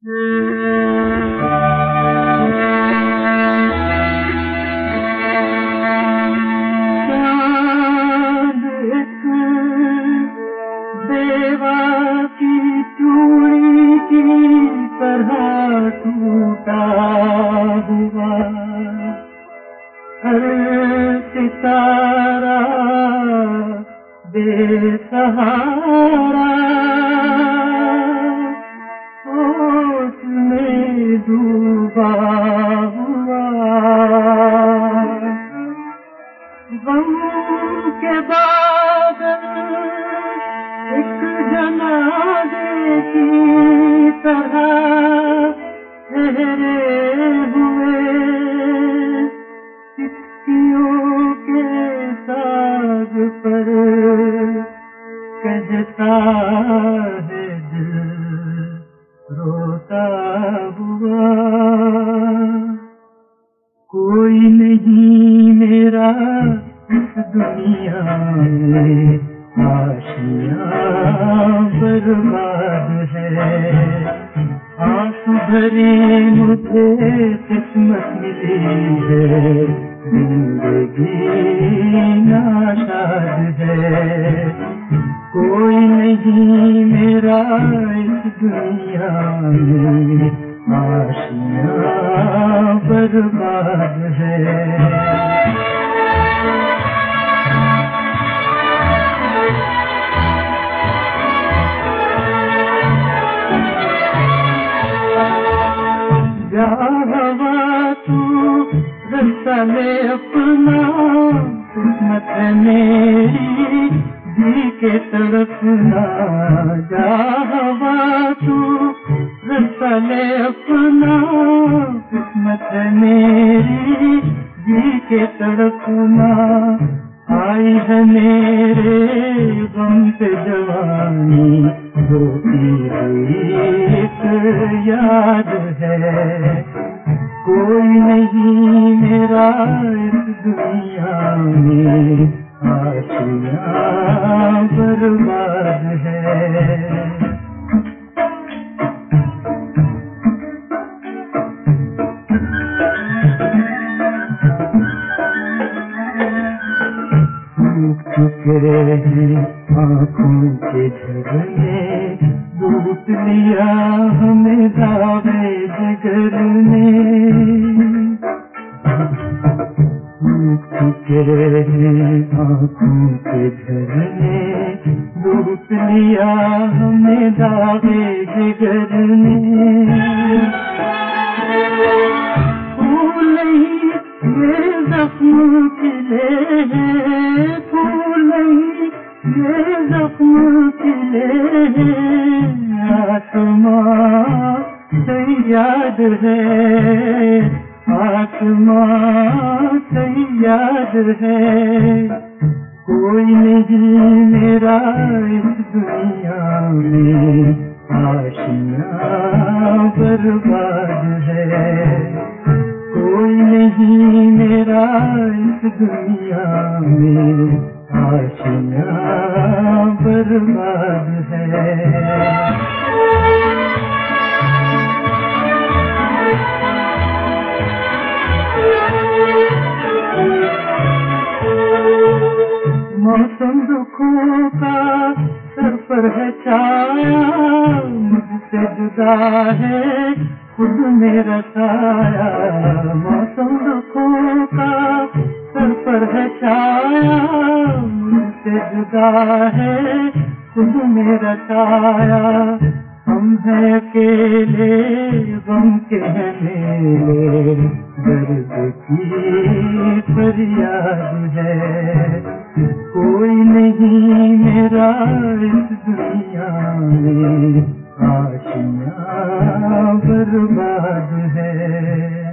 देवा की चूड़ी की तरह टूटा हुआ हर सितारा बेसहारा होश में डूबा हुआ गम के बादल एक जनाजे की तरह ठहरे हुए चिट्ठियों के साग पर कहता है दिल रोता हुआ कोई नहीं मेरा इस दुनिया में आशियाँ बर्बाद है आंसू भरी मुझे किस्मत मिली है जिंदगी नाशाद है कोई नहीं मेरा इस दुनिया में आशियाँ बर्बाद है हवा तू रास्ता ले अपना किस्मत है मेरी जी के तड़पना जा हवा तू रास्ता ले अपना किस्मत है मेरी जी के तड़पना आई है मेरे गम से जवानी रोती हुई एक याद है कोई नहीं मेरा इस दुनिया में आशियाँ बर्बाद है चुके हैं आँखों के झरने लूट लिया हमें दावे जिगर ने चुके हैं आँखों के झरने लूट लिया हमें दावे जिगर ने फूल ही ये जख्म खिले हैं फूल ही ये जख्म खिले हैं आसमां से याद है आसमां से याद है कोई नहीं मेरा इस दुनिया में आशियाँ बर्बाद है कोई नहीं मेरा इस दुनिया में आशियाँ बर्बाद है मौसम दुखों का सर पर है छाया मुझसे जुदा है खुद मेरा साया मौसम दुखों का सर पर है छाया मुझसे जुदा है खुद मेरा साया हम हैं अकेले गम के हैं मेले दर्द की फरियाद है कोई नहीं मेरा इस दुनिया में आशियाँ बर्बाद है